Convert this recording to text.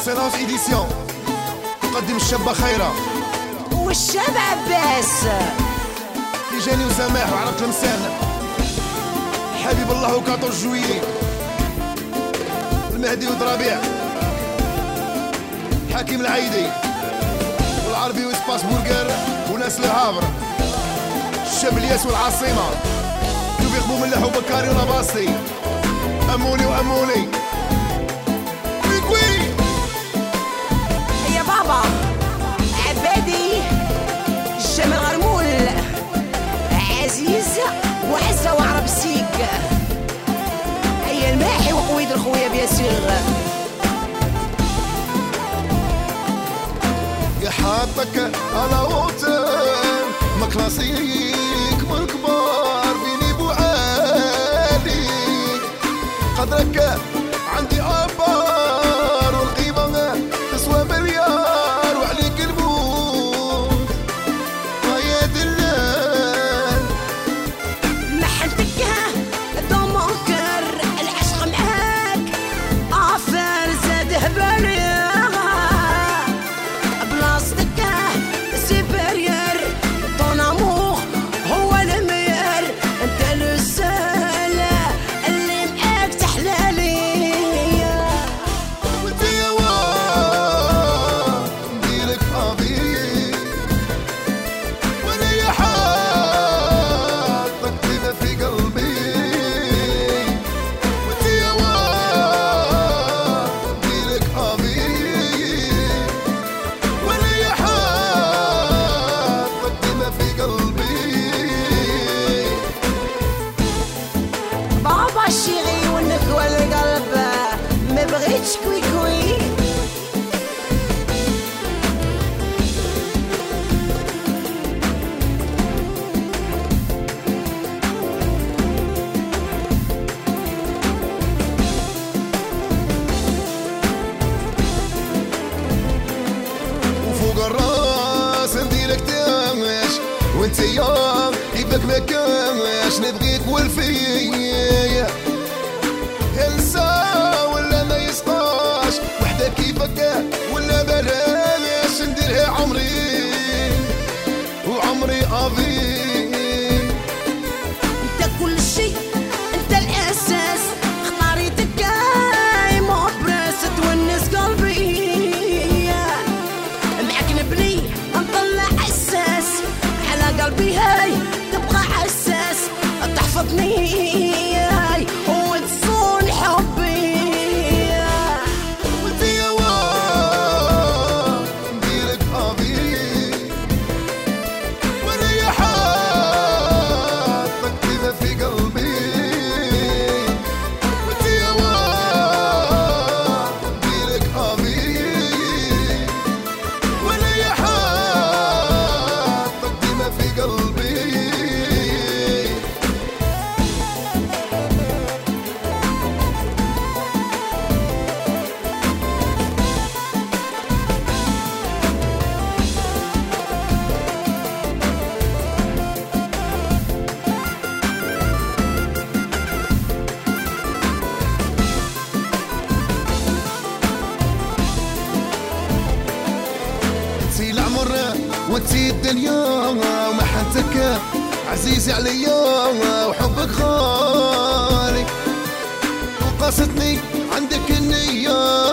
اكسلونس ايديسيون تقدم الشابة خيرة والشاب عباس تيجاني وسماح وعرق لمسان حبيب الله وكاطو الجويلي المهدي ودرابيع حكيم العايدي والعربي وسباس بورغر وناس الهافر الشاب الياس والعاصمة توفيق بوملاح وبكاري ونباصي أموني وأموني ويكوي يا بابا عبادي الجمال غرمول عزيز وعزة وعرب سيك هيا الماحي وقويد الخويا بياسير يا حاطك على وطن ما كلاسيك من الكبار بيني بوعالي قدرك عندي عبار والقيمة تسوى مليار وعليك الموت ويا دلال محلتك دوموكر العشق معاك عفار زاد هبالي بلاصتك سيبرير طون امور هو المير انت الرسالة اللي معاك تحلالي وانت يا واد نديرك حبيبي وانا يا حاطك كده في قلبي وانت يا واد نديرك حبيبي وانا يا حاطك كده في قلبي بابا الشيغي والنكوى القلب ما بغيتش كوي كوي وفوق الراس نديرك تاش وانت يا كيفك ما كاش نبغيك والفيا انسى ولا ما يسقاش وحدة كيفك ولا بلاش نديرها عمري وعمري افي انت كل شي انت الاساس اختاريتك جاي مبرس تونس قلبي معك نبني نطلع حساس على قلبي هاي تبقى حساس تحفظني هاي وتصون حبي وانت يا واد نديرك حبيبي وانا يا حاطك كده في قلبي وانت يا واد نديرك حبيبي وانا يا حاطك كده في قلبي انتي العمر وانتي الدنيا ومحنتك عزيزي عليا وحبك غالي وقاستني عندك النية